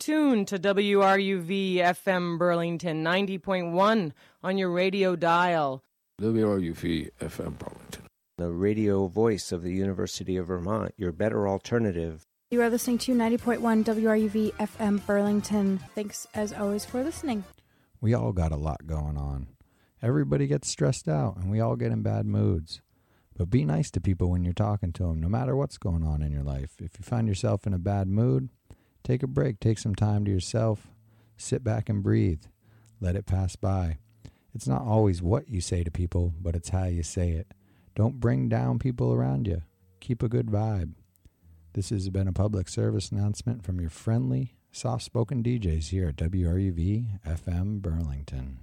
tuned to WRUV FM Burlington 90.1 on your radio dial. WRUV FM Burlington. The radio voice of the University of Vermont, your better alternative. You are listening to 90.1 WRUV FM Burlington. Thanks, as always, for listening. We all got a lot going on. Everybody gets stressed out, and we all get in bad moods. But be nice to people when you're talking to them, no matter what's going on in your life. If you find yourself in a bad mood, take a break. Take some time to yourself. Sit back and breathe. Let it pass by. It's not always what you say to people, but it's how you say it. Don't bring down people around you. Keep a good vibe. This has been a public service announcement from your friendly, soft-spoken DJs here at WRUV FM Burlington.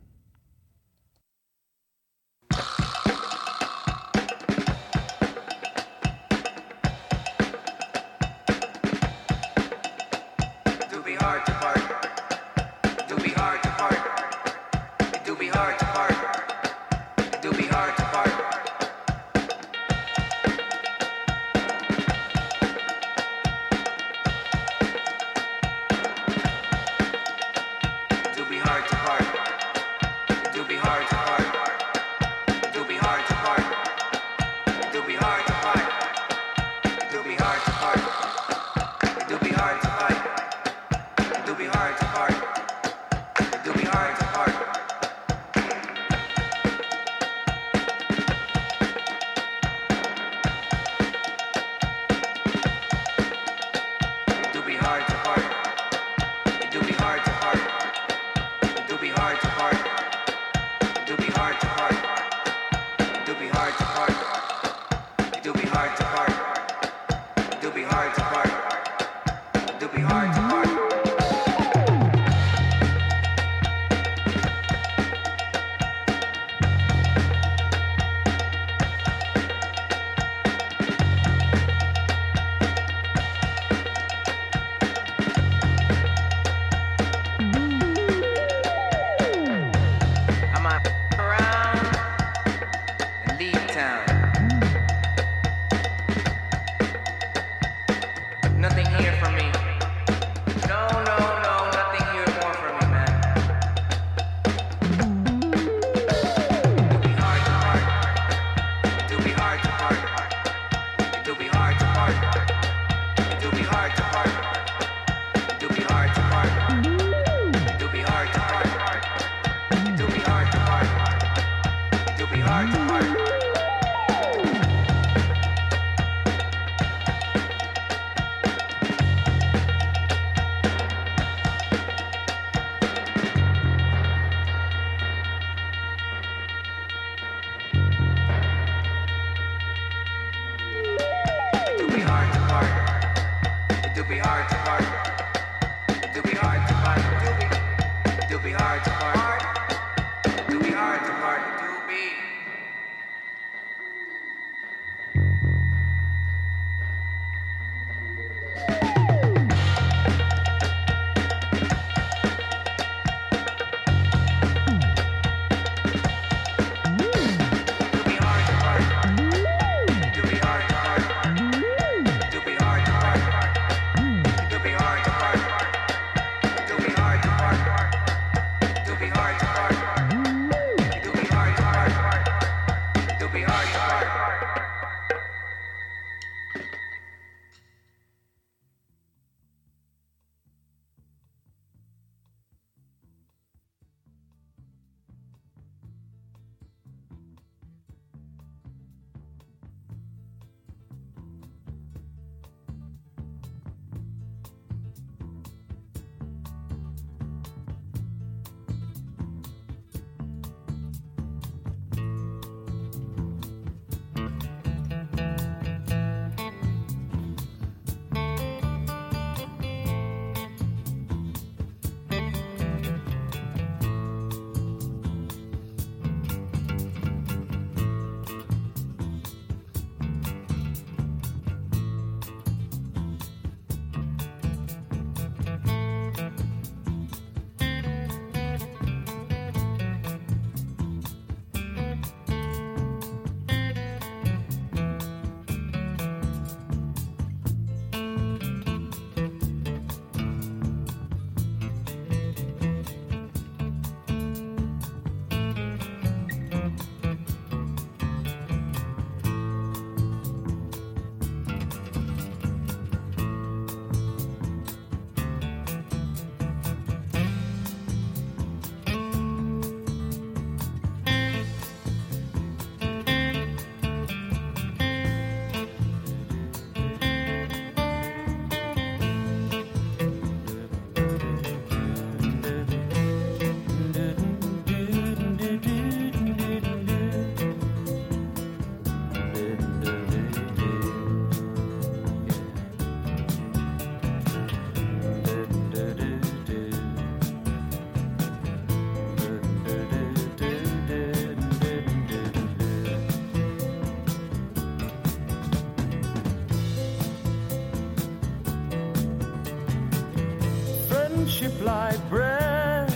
like bread,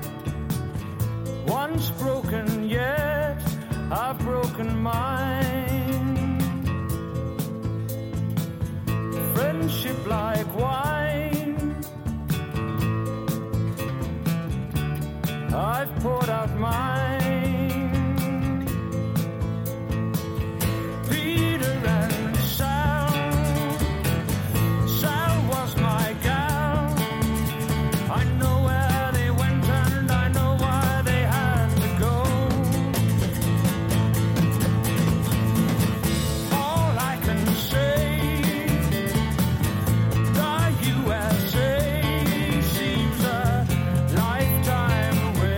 once broken yet I've broken mine. Friendship like wine, I've poured out mine. Peter and Sal, Sal was my gal. I know where they went and I know why they had to go. All I can say, the USA seems a lifetime away.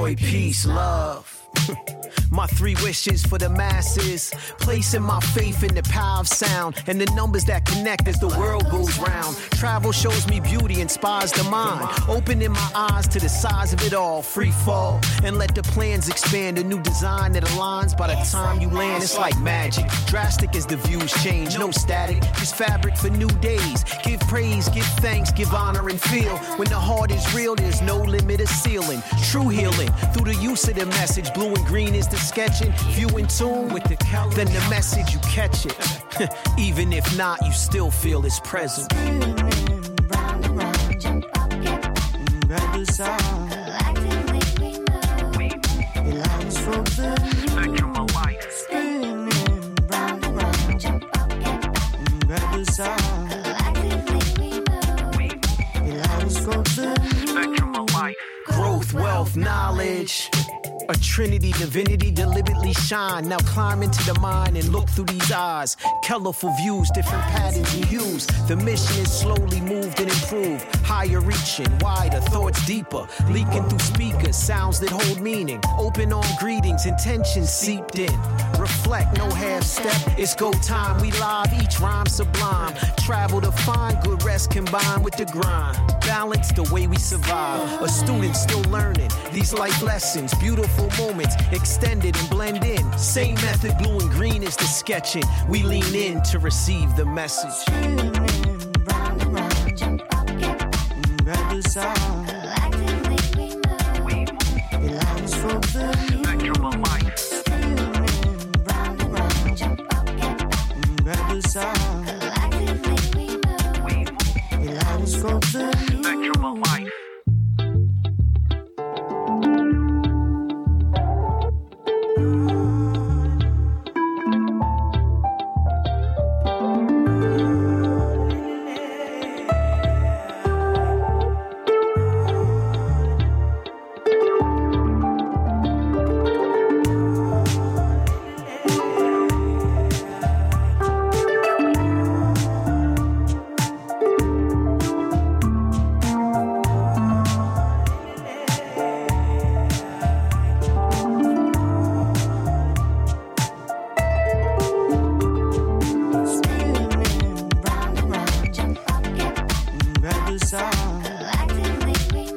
joy, peace, love. My 3 wishes for the masses, placing my faith in the power of sound and the numbers that connect as the world goes round. Travel shows me beauty, inspires the mind, opening my eyes to the size of it all. Free fall and let the plans expand, a new design that aligns. By the time you land, it's like magic, drastic as the views change. No static, just fabric for new days. Give praise, give thanks, give honor and feel. When the heart is real, there's no limit of ceiling. True healing through the use of the message. Blue and green is the sketching. If you in tune with the color, then the message you catch it. Even if not, you still feel its presence. Growth, wealth, knowledge. A trinity, divinity deliberately shine. Now climb into the mind and look through these eyes. Colorful views, different patterns and hues. The mission is slowly moved and improved. Higher reaching, wider, thoughts deeper. Leaking through speakers, sounds that hold meaning. Open arm greetings, intentions seeped in. Reflect, no half step, it's go time. We live, each rhyme sublime. Travel to find good rest combined with the grind. Balance the way we survive. A student still learning these life lessons. Beautiful moments extended and blend in. Same method, blue and green is the sketching. We lean in to receive the message.